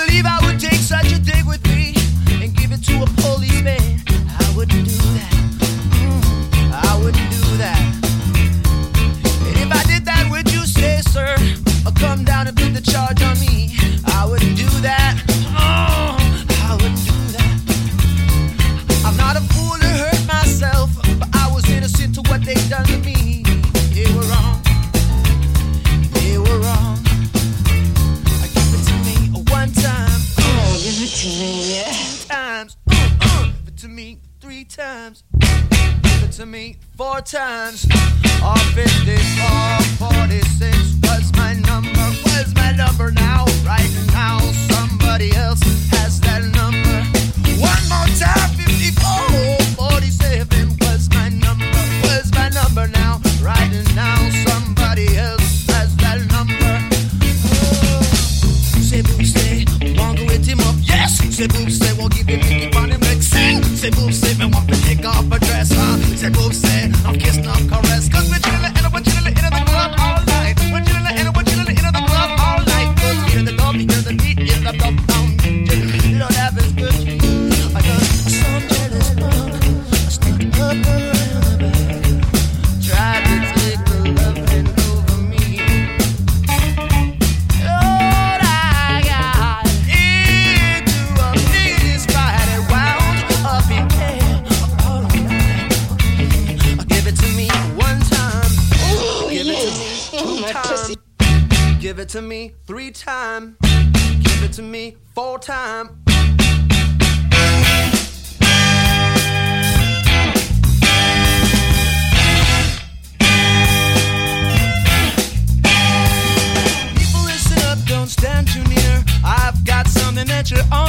believe I would take such a thing with me and give it to a policeman. I wouldn't do that. I wouldn't do that. And if I did that, would you say, sir, or come down and put the charge on me? I wouldn't do that. I wouldn't do that. I'm not a fool to hurt myself, but I was innocent to what they done to me. They were wrong. They were wrong. I give it to me one time. Give it to me, yeah. 2 times. Give it to me 3 times. Give it to me 4 times. Or 54, 46 was my number now. Right now, somebody else has that number. One more time, 54, 47 was my number now. Right now, somebody else has that number. Say boo say, want to hit him up, yes. Say boo say, won't give him Mickey on him like sing. Say boo say, me want to take off a dress, huh? Say boo say, I'm kissing up caress. Cause we're chillin' and we're chillin' in the club all night. We're chillin' and we're chillin' in the club all night. Cause we hear the dub, we hear the beat, hear the dub down. You know that is good. I got some jealous love stuck up around the back. Try to take the loving over me. Lord, I got into a business fight and wound up in hell all night. Give it to me 1 time. Give it to me 2 times. Give it to me 3 times. Give it to me 4 times. People listen up, don't stand too near. I've got something that you're on.